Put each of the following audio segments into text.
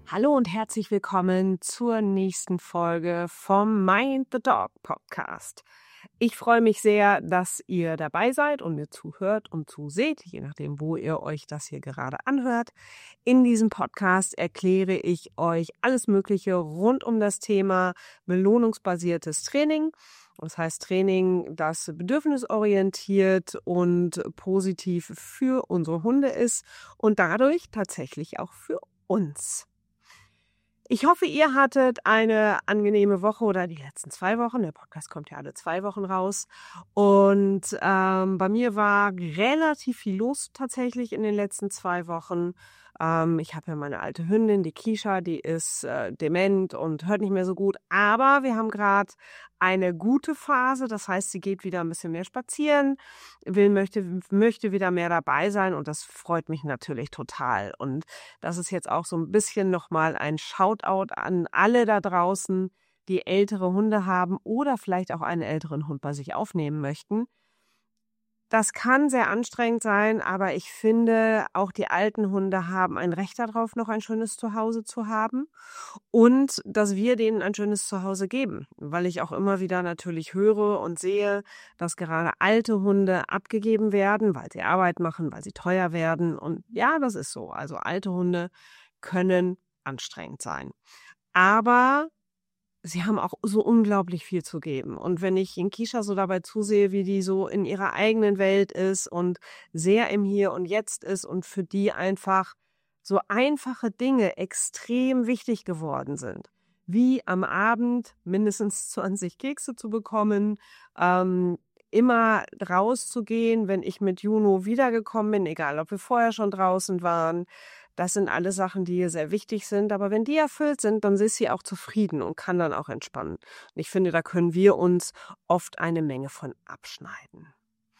Hallo und herzlich willkommen zur nächsten Folge vom Mind the Dog Podcast. Ich freue mich sehr, dass ihr dabei seid und mir zuhört und zuseht, je nachdem, wo ihr euch das hier gerade anhört. In diesem Podcast erkläre ich euch alles Mögliche rund um das Thema belohnungsbasiertes Training. Das heißt Training, das bedürfnisorientiert und positiv für unsere Hunde ist und dadurch tatsächlich auch für uns. Ich hoffe, ihr hattet eine angenehme Woche oder die letzten 2 Wochen. Der Podcast kommt ja alle 2 Wochen raus. Und bei mir war relativ viel los tatsächlich in den letzten 2 Wochen. Ich habe ja meine alte Hündin, die Kisha, die ist dement und hört nicht mehr so gut. Aber wir haben gerade eine gute Phase. Das heißt, sie geht wieder ein bisschen mehr spazieren, möchte wieder mehr dabei sein. Und das freut mich natürlich total. Und das ist jetzt auch so ein bisschen nochmal ein Shoutout an alle da draußen, die ältere Hunde haben oder vielleicht auch einen älteren Hund bei sich aufnehmen möchten. Das kann sehr anstrengend sein, aber ich finde, auch die alten Hunde haben ein Recht darauf, noch ein schönes Zuhause zu haben und dass wir denen ein schönes Zuhause geben, weil ich auch immer wieder natürlich höre und sehe, dass gerade alte Hunde abgegeben werden, weil sie Arbeit machen, weil sie teuer werden und ja, das ist so. Also alte Hunde können anstrengend sein. Aber sie haben auch so unglaublich viel zu geben. Und wenn ich in Kisha so dabei zusehe, wie die so in ihrer eigenen Welt ist und sehr im Hier und Jetzt ist und für die einfach so einfache Dinge extrem wichtig geworden sind. Wie am Abend mindestens 20 Kekse zu bekommen, immer rauszugehen, wenn ich mit Juno wiedergekommen bin, egal ob wir vorher schon draußen waren. Das sind alle Sachen, die ihr sehr wichtig sind. Aber wenn die erfüllt sind, dann ist sie auch zufrieden und kann dann auch entspannen. Und ich finde, da können wir uns oft eine Menge von abschneiden.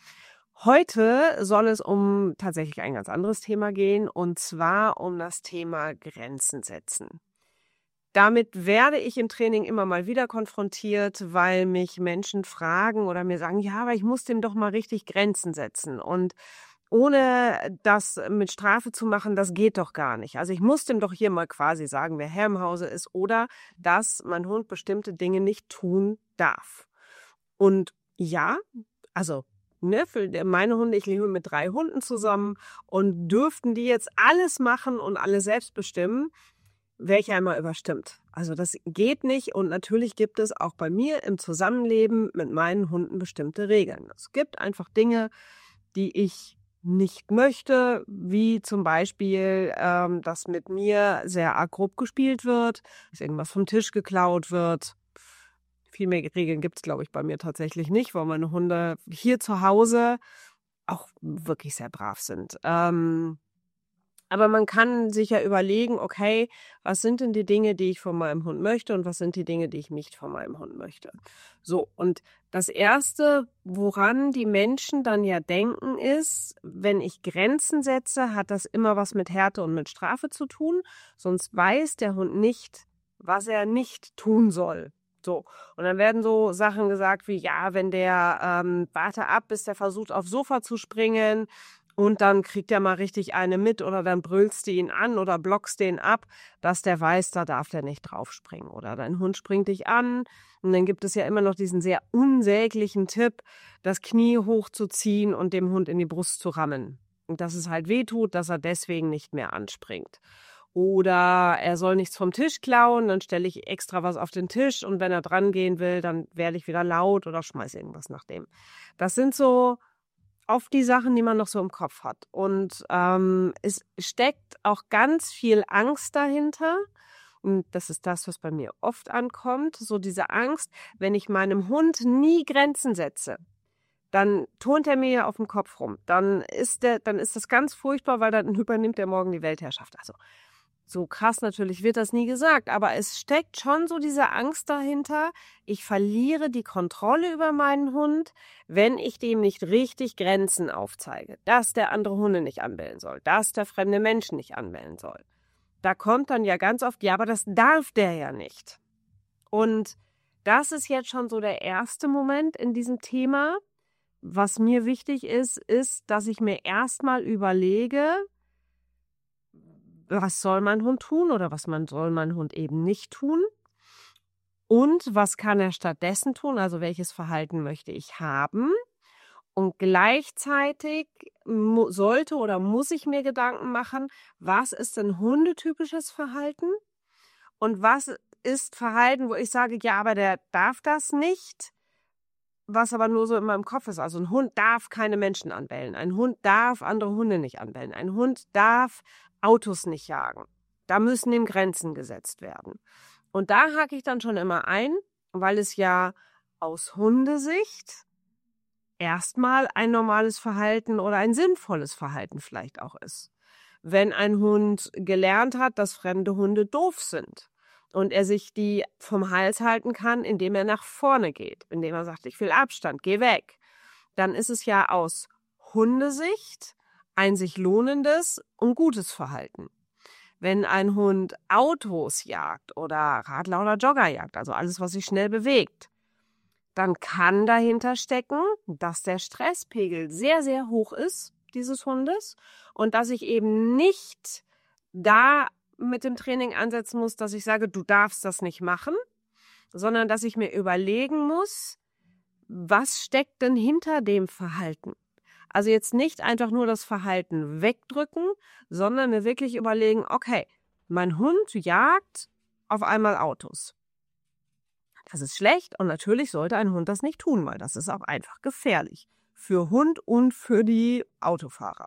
Heute soll es um tatsächlich ein ganz anderes Thema gehen, und zwar um das Thema Grenzen setzen. Damit werde ich im Training immer mal wieder konfrontiert, weil mich Menschen fragen oder mir sagen, ja, aber ich muss dem doch mal richtig Grenzen setzen. Und ohne das mit Strafe zu machen, das geht doch gar nicht. Also ich muss dem doch hier mal quasi sagen, wer Herr im Hause ist oder dass mein Hund bestimmte Dinge nicht tun darf. Und ja, also für meine Hunde, ich lebe mit 3 Hunden zusammen und dürften die jetzt alles machen und alle selbst bestimmen, wäre ich ja immer überstimmt. Also das geht nicht und natürlich gibt es auch bei mir im Zusammenleben mit meinen Hunden bestimmte Regeln. Es gibt einfach Dinge, die ich nicht möchte, wie zum Beispiel, dass mit mir sehr arg grob gespielt wird, dass irgendwas vom Tisch geklaut wird. Viel mehr Regeln gibt's, glaube ich, bei mir tatsächlich nicht, weil meine Hunde hier zu Hause auch wirklich sehr brav sind. Aber man kann sich ja überlegen, okay, was sind denn die Dinge, die ich von meinem Hund möchte und was sind die Dinge, die ich nicht von meinem Hund möchte. So, und das Erste, woran die Menschen dann ja denken, ist, wenn ich Grenzen setze, hat das immer was mit Härte und mit Strafe zu tun, sonst weiß der Hund nicht, was er nicht tun soll. So, und dann werden so Sachen gesagt wie, ja, wenn der warte ab, bis der versucht, aufs Sofa zu springen, und dann kriegt er mal richtig eine mit oder dann brüllst du ihn an oder blockst den ab, dass der weiß, da darf der nicht draufspringen. Oder dein Hund springt dich an und dann gibt es ja immer noch diesen sehr unsäglichen Tipp, das Knie hochzuziehen und dem Hund in die Brust zu rammen. Und dass es halt wehtut, dass er deswegen nicht mehr anspringt. Oder er soll nichts vom Tisch klauen, dann stelle ich extra was auf den Tisch und wenn er dran gehen will, dann werde ich wieder laut oder schmeiße irgendwas nach dem. Das sind so oft die Sachen, die man noch so im Kopf hat. Und es steckt auch ganz viel Angst dahinter. Und das ist das, was bei mir oft ankommt. So diese Angst, wenn ich meinem Hund nie Grenzen setze, dann turnt er mir ja auf dem Kopf rum. Dann ist das ganz furchtbar, weil dann übernimmt er morgen die Weltherrschaft. Also so krass natürlich wird das nie gesagt, aber es steckt schon so diese Angst dahinter, ich verliere die Kontrolle über meinen Hund, wenn ich dem nicht richtig Grenzen aufzeige, dass der andere Hunde nicht anbellen soll, dass der fremde Menschen nicht anbellen soll. Da kommt dann ja ganz oft, ja, aber das darf der ja nicht. Und das ist jetzt schon so der erste Moment in diesem Thema. Was mir wichtig ist, dass ich mir erstmal überlege, was soll mein Hund tun oder soll mein Hund eben nicht tun? Und was kann er stattdessen tun? Also welches Verhalten möchte ich haben? Und gleichzeitig sollte oder muss ich mir Gedanken machen, was ist denn hundetypisches Verhalten? Und was ist Verhalten, wo ich sage, ja, aber der darf das nicht, was aber nur so in meinem Kopf ist. Also ein Hund darf keine Menschen anbellen. Ein Hund darf andere Hunde nicht anbellen. Ein Hund darf Autos nicht jagen. Da müssen ihm Grenzen gesetzt werden. Und da hake ich dann schon immer ein, weil es ja aus Hundesicht erstmal ein normales Verhalten oder ein sinnvolles Verhalten vielleicht auch ist. Wenn ein Hund gelernt hat, dass fremde Hunde doof sind und er sich die vom Hals halten kann, indem er nach vorne geht, indem er sagt, ich will Abstand, geh weg, dann ist es ja aus Hundesicht ein sich lohnendes und gutes Verhalten. Wenn ein Hund Autos jagt oder Radler oder Jogger jagt, also alles, was sich schnell bewegt, dann kann dahinter stecken, dass der Stresspegel sehr, sehr hoch ist, dieses Hundes, und dass ich eben nicht da mit dem Training ansetzen muss, dass ich sage, du darfst das nicht machen, sondern dass ich mir überlegen muss, was steckt denn hinter dem Verhalten? Also jetzt nicht einfach nur das Verhalten wegdrücken, sondern mir wirklich überlegen, okay, mein Hund jagt auf einmal Autos. Das ist schlecht und natürlich sollte ein Hund das nicht tun, weil das ist auch einfach gefährlich für Hund und für die Autofahrer.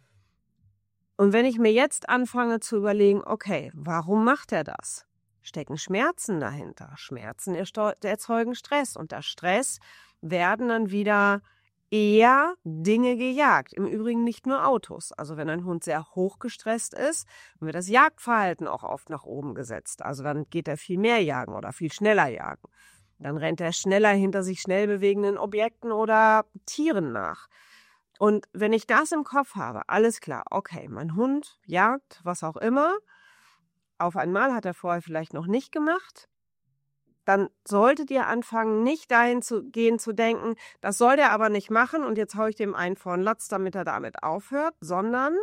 Und wenn ich mir jetzt anfange zu überlegen, okay, warum macht er das? Stecken Schmerzen dahinter. Schmerzen erzeugen Stress und der Stress werden dann wieder eher Dinge gejagt. Im Übrigen nicht nur Autos. Also wenn ein Hund sehr hoch gestresst ist, dann wird das Jagdverhalten auch oft nach oben gesetzt. Also dann geht er viel mehr jagen oder viel schneller jagen. Dann rennt er schneller hinter sich schnell bewegenden Objekten oder Tieren nach. Und wenn ich das im Kopf habe, alles klar, okay, mein Hund jagt, was auch immer, auf einmal hat er vorher vielleicht noch nicht gemacht, dann solltet ihr anfangen, nicht dahin zu gehen, zu denken, das soll der aber nicht machen und jetzt haue ich dem einen vor den Latz, damit er damit aufhört, sondern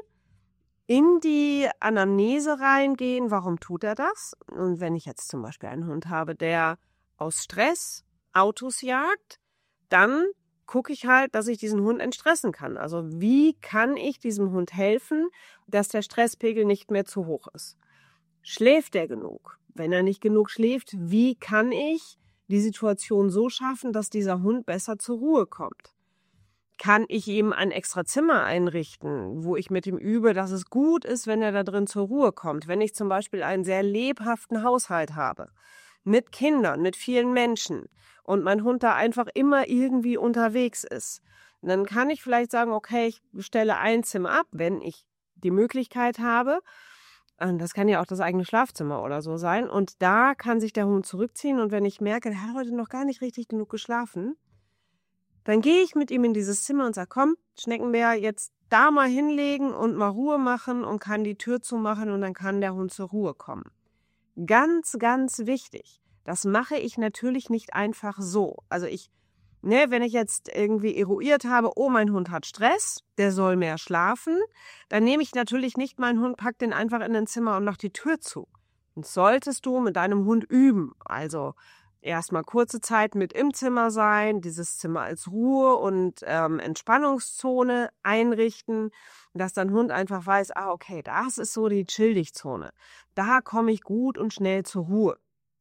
in die Anamnese reingehen, warum tut er das? Und wenn ich jetzt zum Beispiel einen Hund habe, der aus Stress Autos jagt, dann gucke ich halt, dass ich diesen Hund entstressen kann. Also wie kann ich diesem Hund helfen, dass der Stresspegel nicht mehr zu hoch ist? Schläft er genug? Wenn er nicht genug schläft, wie kann ich die Situation so schaffen, dass dieser Hund besser zur Ruhe kommt? Kann ich ihm ein extra Zimmer einrichten, wo ich mit ihm übe, dass es gut ist, wenn er da drin zur Ruhe kommt? Wenn ich zum Beispiel einen sehr lebhaften Haushalt habe, mit Kindern, mit vielen Menschen und mein Hund da einfach immer irgendwie unterwegs ist, dann kann ich vielleicht sagen, okay, ich bestelle ein Zimmer ab, wenn ich die Möglichkeit habe. Das kann ja auch das eigene Schlafzimmer oder so sein. Und da kann sich der Hund zurückziehen. Und wenn ich merke, der hat heute noch gar nicht richtig genug geschlafen, dann gehe ich mit ihm in dieses Zimmer und sage, komm, Schneckenbär, jetzt da mal hinlegen und mal Ruhe machen und kann die Tür zumachen und dann kann der Hund zur Ruhe kommen. Ganz, ganz wichtig. Das mache ich natürlich nicht einfach so. Also wenn ich jetzt irgendwie eruiert habe, oh, mein Hund hat Stress, der soll mehr schlafen, dann nehme ich natürlich nicht meinen Hund, pack den einfach in ein Zimmer und mach die Tür zu. Das solltest du mit deinem Hund üben. Also erstmal kurze Zeit mit im Zimmer sein, dieses Zimmer als Ruhe- und Entspannungszone einrichten, dass dein Hund einfach weiß, okay, das ist so die Chill-Dich-Zone. Da komme ich gut und schnell zur Ruhe.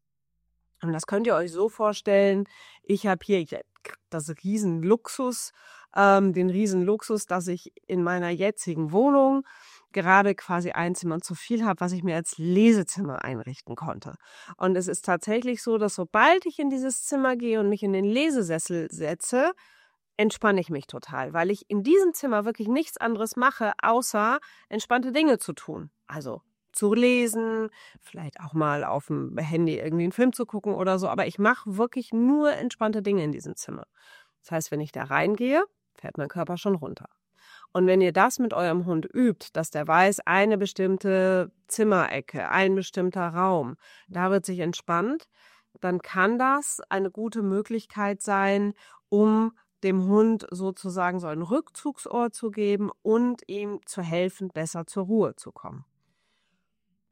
Und das könnt ihr euch so vorstellen, ich habe hier den Riesenluxus, dass ich in meiner jetzigen Wohnung gerade quasi ein Zimmer zu viel habe, was ich mir als Lesezimmer einrichten konnte. Und es ist tatsächlich so, dass sobald ich in dieses Zimmer gehe und mich in den Lesesessel setze, entspanne ich mich total, weil ich in diesem Zimmer wirklich nichts anderes mache, außer entspannte Dinge zu tun. Also zu lesen, vielleicht auch mal auf dem Handy irgendwie einen Film zu gucken oder so. Aber ich mache wirklich nur entspannte Dinge in diesem Zimmer. Das heißt, wenn ich da reingehe, fährt mein Körper schon runter. Und wenn ihr das mit eurem Hund übt, dass der weiß, eine bestimmte Zimmerecke, ein bestimmter Raum, da wird sich entspannt, dann kann das eine gute Möglichkeit sein, um dem Hund sozusagen so einen Rückzugsort zu geben und ihm zu helfen, besser zur Ruhe zu kommen.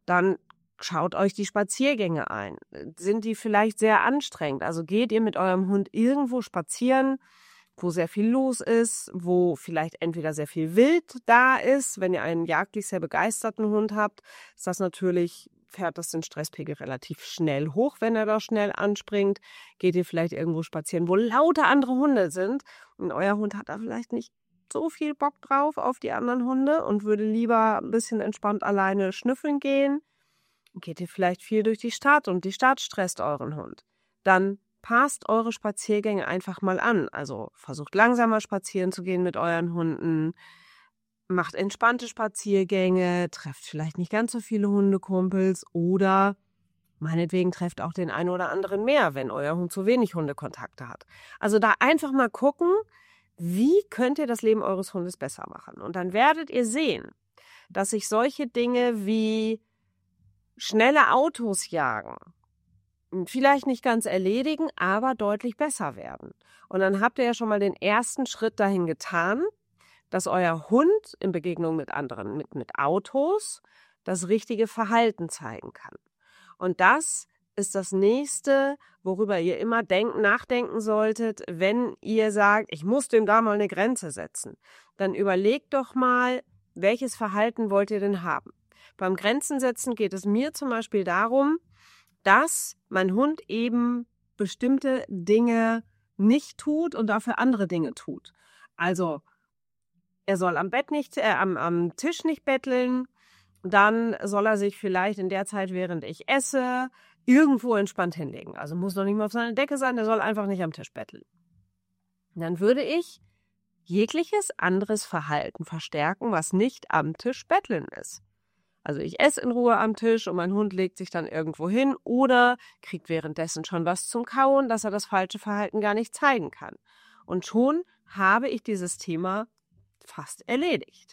Dann schaut euch die Spaziergänge ein. Sind die vielleicht sehr anstrengend? Also geht ihr mit eurem Hund irgendwo spazieren, wo sehr viel los ist, wo vielleicht entweder sehr viel Wild da ist. Wenn ihr einen jagdlich sehr begeisterten Hund habt, ist das natürlich, fährt das den Stresspegel relativ schnell hoch, wenn er da schnell anspringt. Geht ihr vielleicht irgendwo spazieren, wo lauter andere Hunde sind und euer Hund hat da vielleicht nicht so viel Bock drauf auf die anderen Hunde und würde lieber ein bisschen entspannt alleine schnüffeln gehen. Geht ihr vielleicht viel durch die Stadt und die Stadt stresst euren Hund. Dann passt eure Spaziergänge einfach mal an. Also versucht langsamer spazieren zu gehen mit euren Hunden. Macht entspannte Spaziergänge, trefft vielleicht nicht ganz so viele Hundekumpels oder meinetwegen trefft auch den einen oder anderen mehr, wenn euer Hund zu wenig Hundekontakte hat. Also da einfach mal gucken, wie könnt ihr das Leben eures Hundes besser machen. Und dann werdet ihr sehen, dass sich solche Dinge wie schnelle Autos jagen vielleicht nicht ganz erledigen, aber deutlich besser werden. Und dann habt ihr ja schon mal den ersten Schritt dahin getan, dass euer Hund in Begegnung mit anderen, mit Autos, das richtige Verhalten zeigen kann. Und das ist das Nächste, worüber ihr immer nachdenken solltet, wenn ihr sagt, ich muss dem da mal eine Grenze setzen. Dann überlegt doch mal, welches Verhalten wollt ihr denn haben? Beim Grenzen setzen geht es mir zum Beispiel darum, dass mein Hund eben bestimmte Dinge nicht tut und dafür andere Dinge tut. Also er soll am Tisch nicht betteln, dann soll er sich vielleicht in der Zeit, während ich esse, irgendwo entspannt hinlegen. Also muss noch nicht mal auf seiner Decke sein, der soll einfach nicht am Tisch betteln. Dann würde ich jegliches anderes Verhalten verstärken, was nicht am Tisch betteln ist. Also ich esse in Ruhe am Tisch und mein Hund legt sich dann irgendwo hin oder kriegt währenddessen schon was zum Kauen, dass er das falsche Verhalten gar nicht zeigen kann. Und schon habe ich dieses Thema fast erledigt.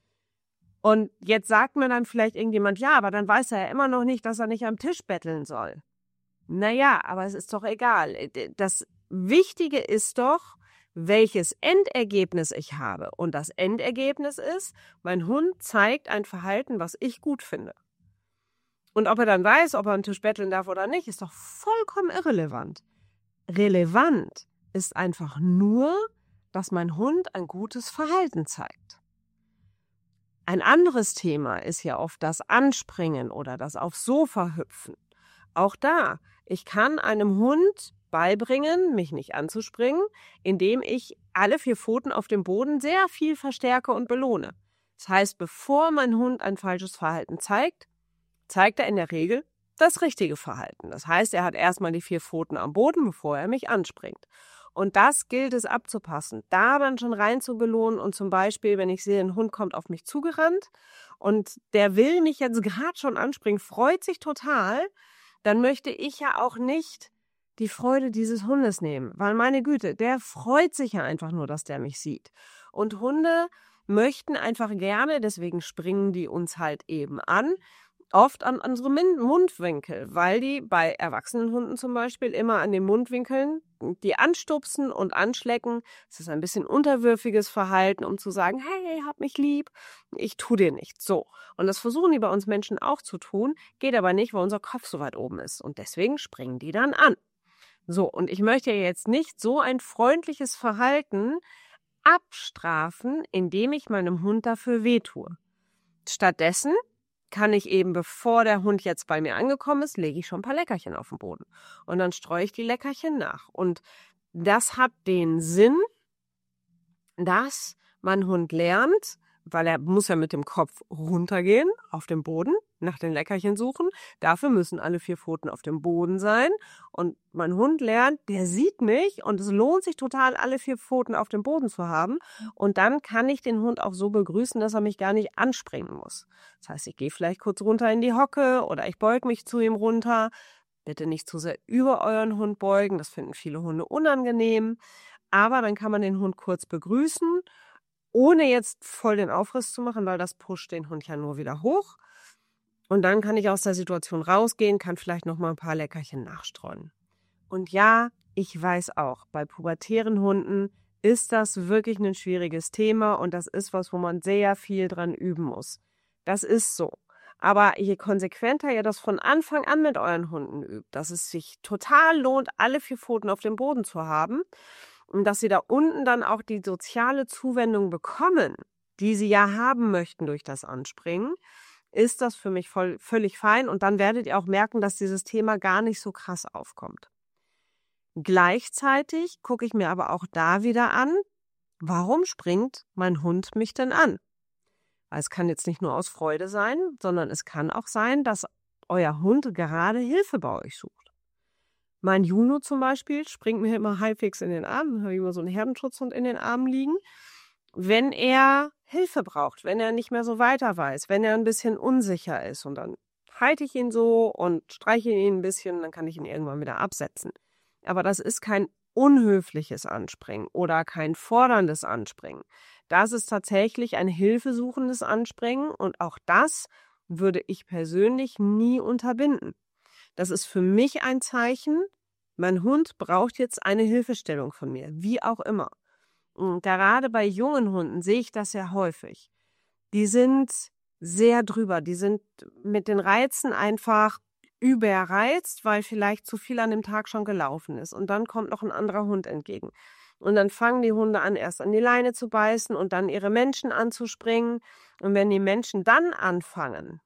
Und jetzt sagt mir dann vielleicht irgendjemand, ja, aber dann weiß er ja immer noch nicht, dass er nicht am Tisch betteln soll. Naja, aber es ist doch egal. Das Wichtige ist doch, welches Endergebnis ich habe. Und das Endergebnis ist, mein Hund zeigt ein Verhalten, was ich gut finde. Und ob er dann weiß, ob er am Tisch betteln darf oder nicht, ist doch vollkommen irrelevant. Relevant ist einfach nur, dass mein Hund ein gutes Verhalten zeigt. Ein anderes Thema ist ja oft das Anspringen oder das aufs Sofa hüpfen. Auch da, ich kann einem Hund beibringen, mich nicht anzuspringen, indem ich alle 4 Pfoten auf dem Boden sehr viel verstärke und belohne. Das heißt, bevor mein Hund ein falsches Verhalten zeigt, zeigt er in der Regel das richtige Verhalten. Das heißt, er hat erstmal die 4 Pfoten am Boden, bevor er mich anspringt. Und das gilt es abzupassen, da dann schon rein zu belohnen und zum Beispiel, wenn ich sehe, ein Hund kommt auf mich zugerannt und der will mich jetzt gerade schon anspringen, freut sich total, dann möchte ich ja auch nicht die Freude dieses Hundes nehmen, weil meine Güte, der freut sich ja einfach nur, dass der mich sieht. Und Hunde möchten einfach gerne, deswegen springen die uns halt eben an, oft an unsere Mundwinkel, weil die bei erwachsenen Hunden zum Beispiel immer an den Mundwinkeln die anstupsen und anschlecken. Es ist ein bisschen unterwürfiges Verhalten, um zu sagen, hey, hab mich lieb, ich tu dir nichts. So. Und das versuchen die bei uns Menschen auch zu tun, geht aber nicht, weil unser Kopf so weit oben ist. Und deswegen springen die dann an. So, und ich möchte jetzt nicht so ein freundliches Verhalten abstrafen, indem ich meinem Hund dafür wehtue. Stattdessen kann ich eben, bevor der Hund jetzt bei mir angekommen ist, lege ich schon ein paar Leckerchen auf den Boden. Und dann streue ich die Leckerchen nach. Und das hat den Sinn, dass mein Hund lernt, weil er muss ja mit dem Kopf runtergehen, auf dem Boden, nach den Leckerchen suchen. Dafür müssen alle 4 Pfoten auf dem Boden sein. Und mein Hund lernt, der sieht mich und es lohnt sich total, alle 4 Pfoten auf dem Boden zu haben. Und dann kann ich den Hund auch so begrüßen, dass er mich gar nicht anspringen muss. Das heißt, ich gehe vielleicht kurz runter in die Hocke oder ich beug mich zu ihm runter. Bitte nicht zu sehr über euren Hund beugen, das finden viele Hunde unangenehm. Aber dann kann man den Hund kurz begrüßen, ohne jetzt voll den Aufriss zu machen, weil das pusht den Hund ja nur wieder hoch. Und dann kann ich aus der Situation rausgehen, kann vielleicht noch mal ein paar Leckerchen nachstreuen. Und ja, ich weiß auch, bei pubertären Hunden ist das wirklich ein schwieriges Thema und das ist was, wo man sehr viel dran üben muss. Das ist so. Aber je konsequenter ihr das von Anfang an mit euren Hunden übt, dass es sich total lohnt, alle 4 Pfoten auf dem Boden zu haben und dass sie da unten dann auch die soziale Zuwendung bekommen, die sie ja haben möchten durch das Anspringen, ist das für mich völlig fein. Und dann werdet ihr auch merken, dass dieses Thema gar nicht so krass aufkommt. Gleichzeitig gucke ich mir aber auch da wieder an, warum springt mein Hund mich denn an? Weil es kann jetzt nicht nur aus Freude sein, sondern es kann auch sein, dass euer Hund gerade Hilfe bei euch sucht. Mein Juno zum Beispiel springt mir immer halbwegs in den Arm, habe ich immer so einen Herdenschutzhund in den Armen liegen, wenn er Hilfe braucht, wenn er nicht mehr so weiter weiß, wenn er ein bisschen unsicher ist. Und dann halte ich ihn so und streiche ihn ein bisschen, dann kann ich ihn irgendwann wieder absetzen. Aber das ist kein unhöfliches Anspringen oder kein forderndes Anspringen. Das ist tatsächlich ein hilfesuchendes Anspringen und auch das würde ich persönlich nie unterbinden. Das ist für mich ein Zeichen, mein Hund braucht jetzt eine Hilfestellung von mir, wie auch immer. Und gerade bei jungen Hunden sehe ich das sehr häufig. Die sind sehr drüber, die sind mit den Reizen einfach überreizt, weil vielleicht zu viel an dem Tag schon gelaufen ist. Und dann kommt noch ein anderer Hund entgegen. Und dann fangen die Hunde an, erst an die Leine zu beißen und dann ihre Menschen anzuspringen. Und wenn die Menschen dann anfangen,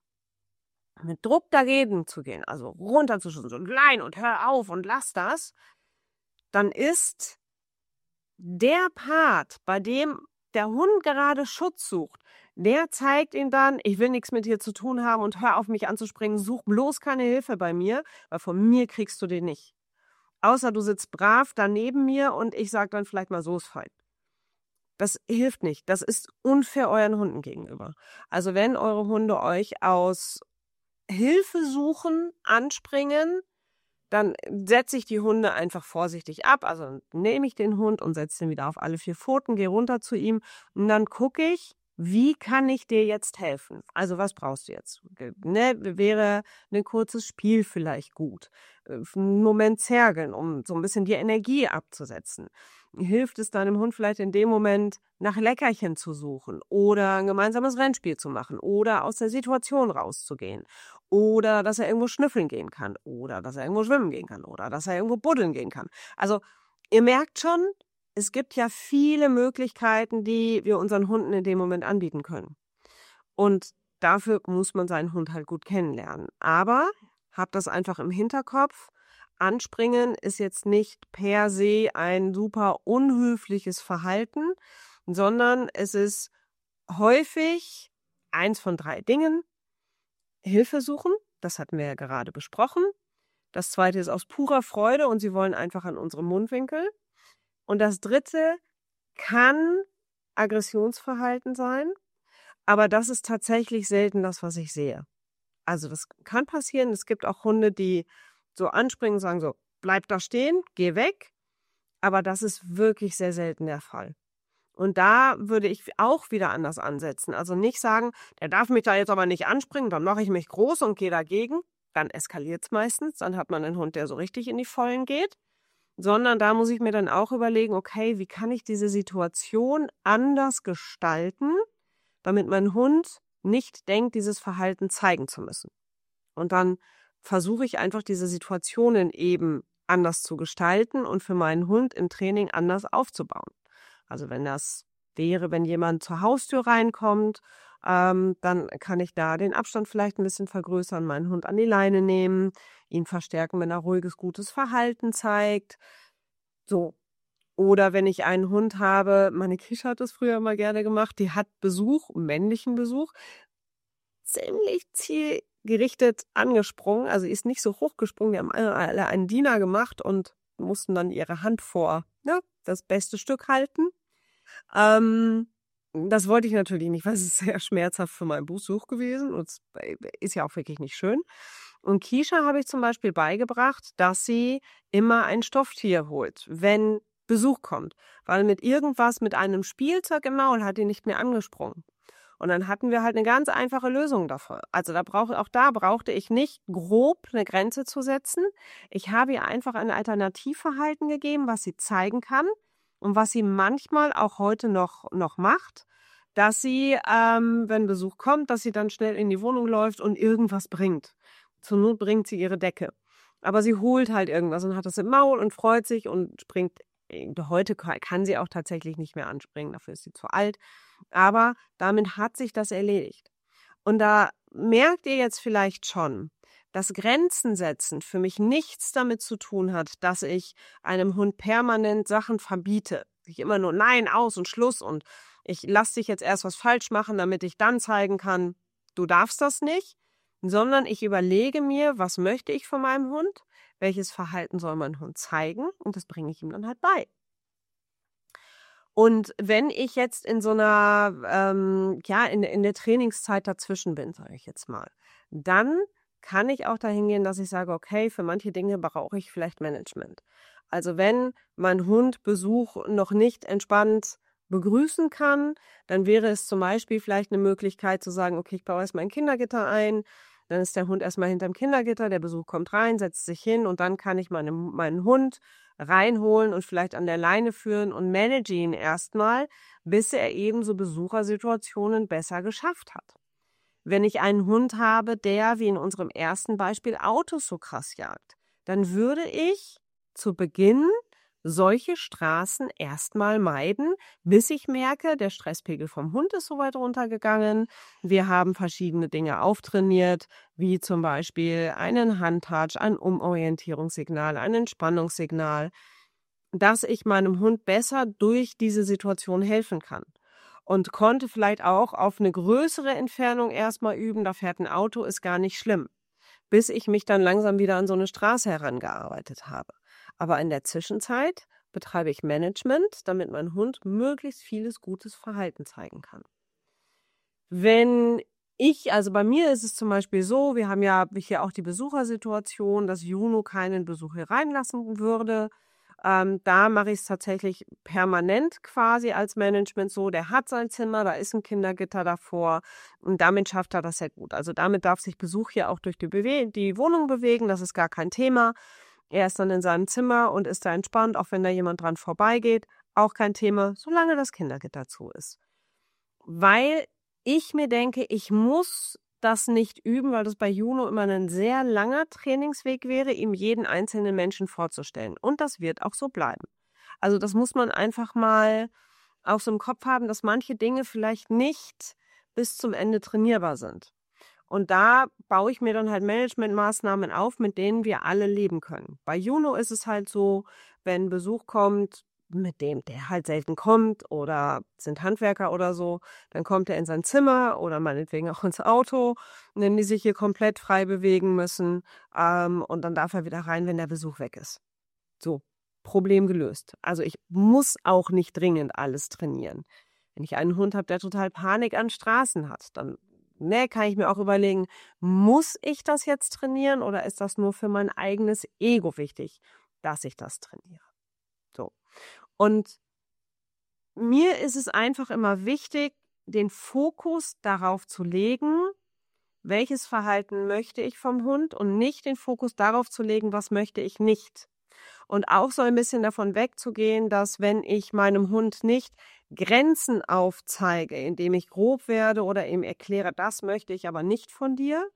mit Druck dagegen zu gehen, also runterzuschubsen, so nein und hör auf und lass das, dann ist der Part, bei dem der Hund gerade Schutz sucht, der zeigt ihm dann, ich will nichts mit dir zu tun haben und hör auf mich anzuspringen, such bloß keine Hilfe bei mir, weil von mir kriegst du den nicht. Außer du sitzt brav da neben mir und ich sage dann vielleicht mal, so ist fein. Das hilft nicht. Das ist unfair euren Hunden gegenüber. Also wenn eure Hunde euch aus Hilfe suchen, anspringen, dann setze ich die Hunde einfach vorsichtig ab. Also dann nehme ich den Hund und setze ihn wieder auf alle 4 Pfoten, gehe runter zu ihm und dann gucke ich, wie kann ich dir jetzt helfen? Also was brauchst du jetzt? Wäre ein kurzes Spiel vielleicht gut? Einen Moment zergeln, um so ein bisschen die Energie abzusetzen. Hilft es deinem Hund vielleicht in dem Moment nach Leckerchen zu suchen oder ein gemeinsames Rennspiel zu machen oder aus der Situation rauszugehen oder dass er irgendwo schnüffeln gehen kann oder dass er irgendwo schwimmen gehen kann oder dass er irgendwo buddeln gehen kann. Also ihr merkt schon, es gibt ja viele Möglichkeiten, die wir unseren Hunden in dem Moment anbieten können. Und dafür muss man seinen Hund halt gut kennenlernen. Aber habt das einfach im Hinterkopf. Anspringen ist jetzt nicht per se ein super unhöfliches Verhalten, sondern es ist häufig eins von 3 Dingen. Hilfe suchen, das hatten wir ja gerade besprochen. Das 2. ist aus purer Freude und sie wollen einfach an unserem Mundwinkel. Und das 3. kann Aggressionsverhalten sein, aber das ist tatsächlich selten das, was ich sehe. Also das kann passieren. Es gibt auch Hunde, die so anspringen und sagen so, bleib da stehen, geh weg. Aber das ist wirklich sehr selten der Fall. Und da würde ich auch wieder anders ansetzen. Also nicht sagen, der darf mich da jetzt aber nicht anspringen, dann mache ich mich groß und gehe dagegen. Dann eskaliert es meistens, dann hat man einen Hund, der so richtig in die Vollen geht. Sondern da muss ich mir dann auch überlegen, okay, wie kann ich diese Situation anders gestalten, damit mein Hund nicht denkt, dieses Verhalten zeigen zu müssen. Und dann versuche ich einfach diese Situationen eben anders zu gestalten und für meinen Hund im Training anders aufzubauen. Also wenn das wäre, wenn jemand zur Haustür reinkommt, dann kann ich da den Abstand vielleicht ein bisschen vergrößern, meinen Hund an die Leine nehmen, ihn verstärken, wenn er ruhiges, gutes Verhalten zeigt. So. Oder wenn ich einen Hund habe, meine Kische hat das früher immer gerne gemacht, die hat Besuch, männlichen Besuch, ziemlich zielgerichtet angesprungen, also ist nicht so hochgesprungen, die haben alle einen Diener gemacht und mussten dann ihre Hand vor das beste Stück halten. Das wollte ich natürlich nicht, weil es ist sehr schmerzhaft für meinen Besuch gewesen und es ist ja auch wirklich nicht schön. Und Kisha habe ich zum Beispiel beigebracht, dass sie immer ein Stofftier holt, wenn Besuch kommt. Weil mit einem Spielzeug im Maul hat die nicht mehr angesprungen. Und dann hatten wir halt eine ganz einfache Lösung dafür. Also auch da brauchte ich nicht grob eine Grenze zu setzen. Ich habe ihr einfach ein Alternativverhalten gegeben, was sie zeigen kann und was sie manchmal auch heute noch macht. dass sie, wenn Besuch kommt, dass sie dann schnell in die Wohnung läuft und irgendwas bringt. Zur Not bringt sie ihre Decke. Aber sie holt halt irgendwas und hat das im Maul und freut sich und springt. Heute kann sie auch tatsächlich nicht mehr anspringen, dafür ist sie zu alt. Aber damit hat sich das erledigt. Und da merkt ihr jetzt vielleicht schon, dass Grenzen setzen für mich nichts damit zu tun hat, dass ich einem Hund permanent Sachen verbiete. Ich immer nur Nein, aus und Schluss und ich lasse dich jetzt erst was falsch machen, damit ich dann zeigen kann, du darfst das nicht, sondern ich überlege mir, was möchte ich von meinem Hund, welches Verhalten soll mein Hund zeigen und das bringe ich ihm dann halt bei. Und wenn ich jetzt in so einer, in der Trainingszeit dazwischen bin, sage ich jetzt mal, dann kann ich auch dahin gehen, dass ich sage, okay, für manche Dinge brauche ich vielleicht Management. Also wenn mein Hund Besuch noch nicht entspannt begrüßen kann, dann wäre es zum Beispiel vielleicht eine Möglichkeit zu sagen, okay, ich baue erstmal ein Kindergitter ein, dann ist der Hund erstmal hinterm Kindergitter, der Besuch kommt rein, setzt sich hin und dann kann ich meinen Hund reinholen und vielleicht an der Leine führen und manage ihn erstmal, bis er eben so Besuchersituationen besser geschafft hat. Wenn ich einen Hund habe, der, wie in unserem ersten Beispiel, Autos so krass jagt, dann würde ich zu Beginn solche Straßen erstmal meiden, bis ich merke, der Stresspegel vom Hund ist so weit runtergegangen. Wir haben verschiedene Dinge auftrainiert, wie zum Beispiel einen Handtouch, ein Umorientierungssignal, ein Entspannungssignal, dass ich meinem Hund besser durch diese Situation helfen kann. Und konnte vielleicht auch auf eine größere Entfernung erstmal üben, da fährt ein Auto, ist gar nicht schlimm, bis ich mich dann langsam wieder an so eine Straße herangearbeitet habe. Aber in der Zwischenzeit betreibe ich Management, damit mein Hund möglichst vieles gutes Verhalten zeigen kann. Also bei mir ist es zum Beispiel so, wir haben ja hier auch die Besuchersituation, dass Juno keinen Besuch hier reinlassen würde. Da mache ich es tatsächlich permanent quasi als Management so. Der hat sein Zimmer, da ist ein Kindergitter davor und damit schafft er das sehr gut. Also damit darf sich Besuch hier auch durch die Wohnung bewegen, das ist gar kein Thema. Er ist dann in seinem Zimmer und ist da entspannt, auch wenn da jemand dran vorbeigeht. Auch kein Thema, solange das Kindergitter zu ist. Weil ich mir denke, ich muss das nicht üben, weil das bei Juno immer ein sehr langer Trainingsweg wäre, ihm jeden einzelnen Menschen vorzustellen. Und das wird auch so bleiben. Also das muss man einfach mal auf so im Kopf haben, dass manche Dinge vielleicht nicht bis zum Ende trainierbar sind. Und da baue ich mir dann halt Managementmaßnahmen auf, mit denen wir alle leben können. Bei Juno ist es halt so, wenn Besuch kommt, mit dem der halt selten kommt oder sind Handwerker oder so, dann kommt er in sein Zimmer oder meinetwegen auch ins Auto, wenn die sich hier komplett frei bewegen müssen und dann darf er wieder rein, wenn der Besuch weg ist. So, Problem gelöst. Also ich muss auch nicht dringend alles trainieren. Wenn ich einen Hund habe, der total Panik an Straßen hat, dann kann ich mir auch überlegen, muss ich das jetzt trainieren oder ist das nur für mein eigenes Ego wichtig, dass ich das trainiere? So. Und mir ist es einfach immer wichtig, den Fokus darauf zu legen, welches Verhalten möchte ich vom Hund und nicht den Fokus darauf zu legen, was möchte ich nicht. Und auch so ein bisschen davon wegzugehen, dass wenn ich meinem Hund nicht Grenzen aufzeige, indem ich grob werde oder ihm erkläre, das möchte ich aber nicht von dir,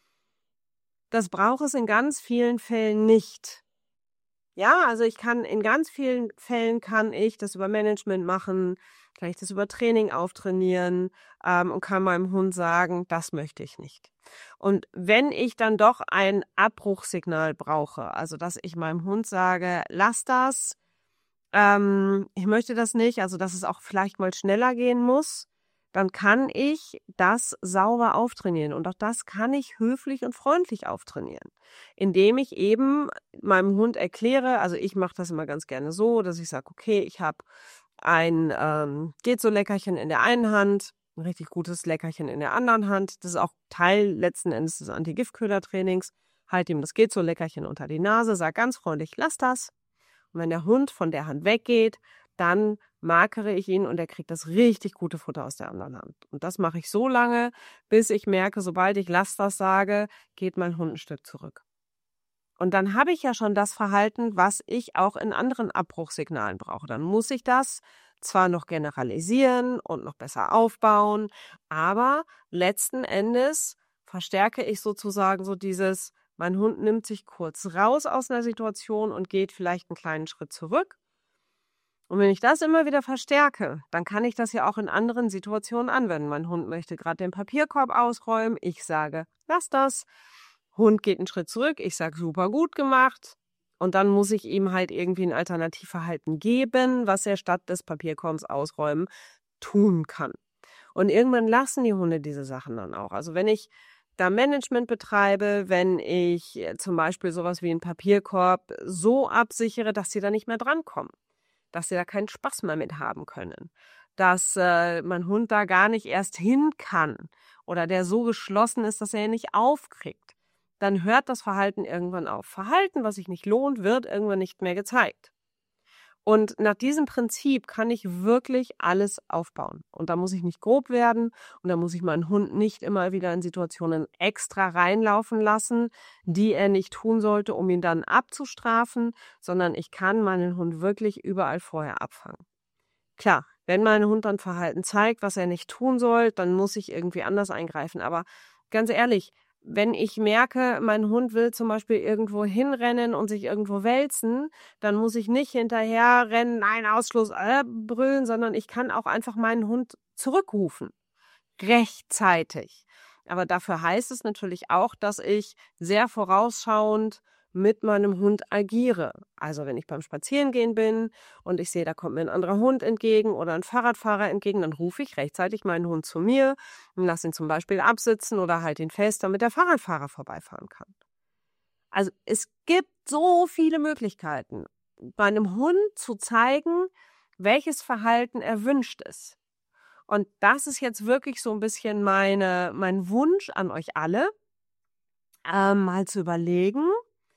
das braucht es in ganz vielen Fällen nicht. Ja, also in ganz vielen Fällen kann ich das über Management machen, kann ich das über Training auftrainieren und kann meinem Hund sagen, das möchte ich nicht. Und wenn ich dann doch ein Abbruchsignal brauche, also dass ich meinem Hund sage, lass das, ich möchte das nicht, also dass es auch vielleicht mal schneller gehen muss, dann kann ich das sauber auftrainieren. Und auch das kann ich höflich und freundlich auftrainieren, indem ich eben meinem Hund erkläre, also ich mache das immer ganz gerne so, dass ich sage, okay, ich habe ein Geht-so-Leckerchen in der einen Hand, ein richtig gutes Leckerchen in der anderen Hand. Das ist auch Teil letzten Endes des Anti-Giftköder-Trainings. Halt ihm das Geht-so-Leckerchen unter die Nase, sag ganz freundlich, lass das. Und wenn der Hund von der Hand weggeht, dann markere ich ihn und er kriegt das richtig gute Futter aus der anderen Hand. Und das mache ich so lange, bis ich merke, sobald ich lass das sage, geht mein Hund ein Stück zurück. Und dann habe ich ja schon das Verhalten, was ich auch in anderen Abbruchsignalen brauche. Dann muss ich das zwar noch generalisieren und noch besser aufbauen, aber letzten Endes verstärke ich sozusagen so dieses, mein Hund nimmt sich kurz raus aus einer Situation und geht vielleicht einen kleinen Schritt zurück. Und wenn ich das immer wieder verstärke, dann kann ich das ja auch in anderen Situationen anwenden. Mein Hund möchte gerade den Papierkorb ausräumen. Ich sage, lass das. Hund geht einen Schritt zurück. Ich sage, super gut gemacht. Und dann muss ich ihm halt irgendwie ein Alternativverhalten geben, was er statt des Papierkorbs ausräumen tun kann. Und irgendwann lassen die Hunde diese Sachen dann auch. Also wenn ich da Management betreibe, wenn ich zum Beispiel sowas wie einen Papierkorb so absichere, dass sie da nicht mehr drankommen, dass sie da keinen Spaß mehr mit haben können, dass mein Hund da gar nicht erst hin kann oder der so geschlossen ist, dass er ihn nicht aufkriegt, dann hört das Verhalten irgendwann auf. Verhalten, was sich nicht lohnt, wird irgendwann nicht mehr gezeigt. Und nach diesem Prinzip kann ich wirklich alles aufbauen. Und da muss ich nicht grob werden und da muss ich meinen Hund nicht immer wieder in Situationen extra reinlaufen lassen, die er nicht tun sollte, um ihn dann abzustrafen, sondern ich kann meinen Hund wirklich überall vorher abfangen. Klar, wenn mein Hund dann Verhalten zeigt, was er nicht tun soll, dann muss ich irgendwie anders eingreifen. Aber ganz ehrlich, wenn ich merke, mein Hund will zum Beispiel irgendwo hinrennen und sich irgendwo wälzen, dann muss ich nicht hinterher rennen, nein, Ausschluss, brüllen, sondern ich kann auch einfach meinen Hund zurückrufen. Rechtzeitig. Aber dafür heißt es natürlich auch, dass ich sehr vorausschauend mit meinem Hund agiere. Also wenn ich beim Spazierengehen bin und ich sehe, da kommt mir ein anderer Hund entgegen oder ein Fahrradfahrer entgegen, dann rufe ich rechtzeitig meinen Hund zu mir und lasse ihn zum Beispiel absitzen oder halte ihn fest, damit der Fahrradfahrer vorbeifahren kann. Also es gibt so viele Möglichkeiten, meinem Hund zu zeigen, welches Verhalten er wünscht ist. Und das ist jetzt wirklich so ein bisschen mein Wunsch an euch alle, mal zu überlegen,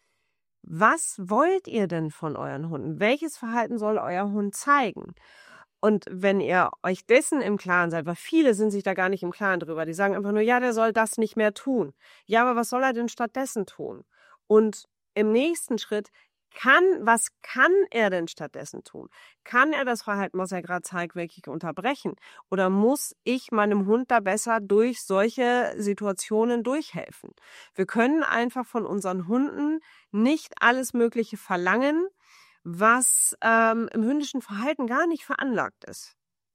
was wollt ihr denn von euren Hunden? Welches Verhalten soll euer Hund zeigen? Und wenn ihr euch dessen im Klaren seid, weil viele sind sich da gar nicht im Klaren drüber, die sagen einfach nur, ja, der soll das nicht mehr tun. Ja, aber was soll er denn stattdessen tun? Und im nächsten Schritt, was kann er denn stattdessen tun? Kann er das Verhalten, was er gerade zeigt, wirklich unterbrechen? Oder muss ich meinem Hund da besser durch solche Situationen durchhelfen? Wir können einfach von unseren Hunden nicht alles Mögliche verlangen, was im hündischen Verhalten gar nicht veranlagt ist.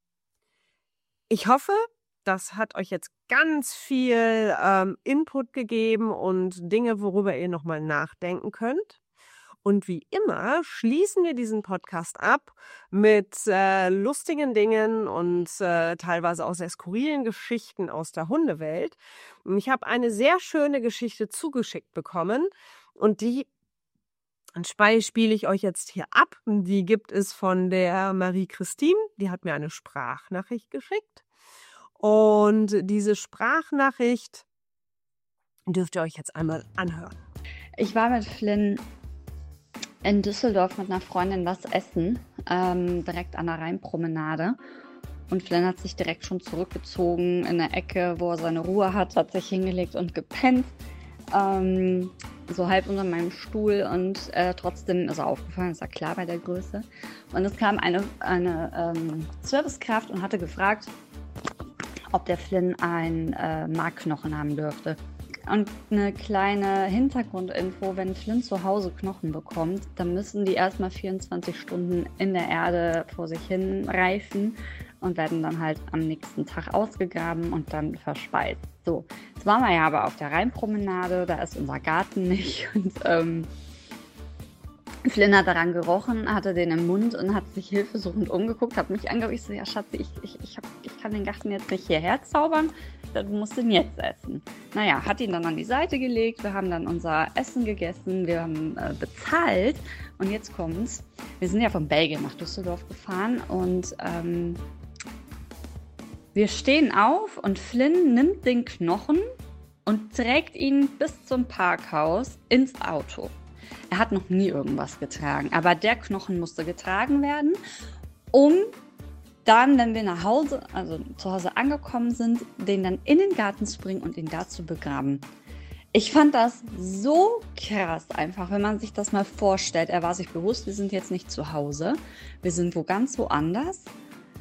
Ich hoffe, das hat euch jetzt ganz viel Input gegeben und Dinge, worüber ihr nochmal nachdenken könnt. Und wie immer schließen wir diesen Podcast ab mit lustigen Dingen und teilweise auch sehr skurrilen Geschichten aus der Hundewelt. Und ich habe eine sehr schöne Geschichte zugeschickt bekommen und die spiele ich euch jetzt hier ab. Die gibt es von der Marie-Christine. Die hat mir eine Sprachnachricht geschickt. Und diese Sprachnachricht dürft ihr euch jetzt einmal anhören. Ich war mit Flynn in Düsseldorf mit einer Freundin was essen, direkt an der Rheinpromenade. Und Flynn hat sich direkt schon zurückgezogen in der Ecke, wo er seine Ruhe hat sich hingelegt und gepennt. So halb unter meinem Stuhl und trotzdem ist er aufgefallen, ist ja klar bei der Größe. Und es kam eine Servicekraft und hatte gefragt, ob der Flynn einen Markknochen haben dürfte. Und eine kleine Hintergrundinfo, wenn Flynn zu Hause Knochen bekommt, dann müssen die erstmal 24 Stunden in der Erde vor sich hin reifen und werden dann halt am nächsten Tag ausgegraben und dann verspeist. So, jetzt waren wir ja aber auf der Rheinpromenade, da ist unser Garten nicht und Flynn hat daran gerochen, hatte den im Mund und hat sich hilfesuchend umgeguckt, hat mich angeguckt, ich so, ja Schatzi, ich kann den Garten jetzt nicht hierher zaubern, du musst ihn jetzt essen. Naja, hat ihn dann an die Seite gelegt, wir haben dann unser Essen gegessen, wir haben bezahlt und jetzt kommt's. Wir sind ja von Belgien nach Düsseldorf gefahren und wir stehen auf und Flynn nimmt den Knochen und trägt ihn bis zum Parkhaus ins Auto. Er hat noch nie irgendwas getragen, aber der Knochen musste getragen werden, um dann, wenn wir nach Hause, also zu Hause angekommen sind, den dann in den Garten zu bringen und ihn da zu begraben. Ich fand das so krass einfach, wenn man sich das mal vorstellt. Er war sich bewusst, wir sind jetzt nicht zu Hause, wir sind wo ganz woanders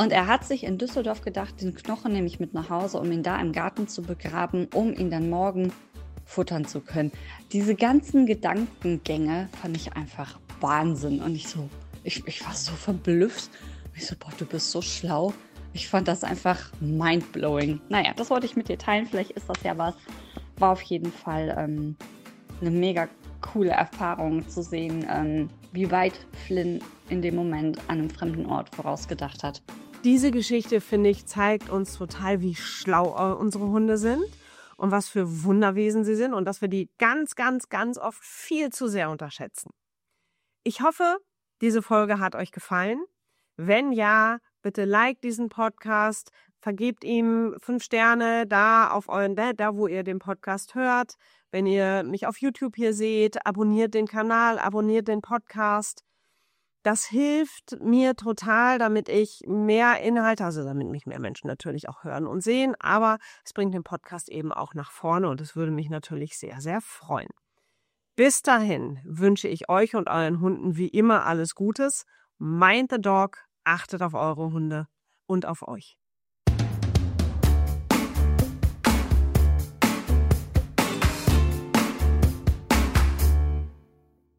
Und er hat sich in Düsseldorf gedacht, den Knochen nehme ich mit nach Hause, um ihn da im Garten zu begraben, um ihn dann morgen futtern zu können. Diese ganzen Gedankengänge fand ich einfach Wahnsinn. Und ich war so verblüfft. Ich so, boah, du bist so schlau. Ich fand das einfach mindblowing. Naja, das wollte ich mit dir teilen. Vielleicht ist das ja was. War auf jeden Fall eine mega coole Erfahrung zu sehen, wie weit Flynn in dem Moment an einem fremden Ort vorausgedacht hat. Diese Geschichte, finde ich, zeigt uns total, wie schlau unsere Hunde sind und was für Wunderwesen sie sind und dass wir die ganz, ganz, ganz oft viel zu sehr unterschätzen. Ich hoffe, diese Folge hat euch gefallen. Wenn ja, bitte liked diesen Podcast, vergebt ihm 5 Sterne da wo ihr den Podcast hört. Wenn ihr mich auf YouTube hier seht, abonniert den Kanal, abonniert den Podcast. Das hilft mir total, damit ich mehr Inhalte, also damit mich mehr Menschen natürlich auch hören und sehen, aber es bringt den Podcast eben auch nach vorne und es würde mich natürlich sehr, sehr freuen. Bis dahin wünsche ich euch und euren Hunden wie immer alles Gutes. Mind the Dog, achtet auf eure Hunde und auf euch.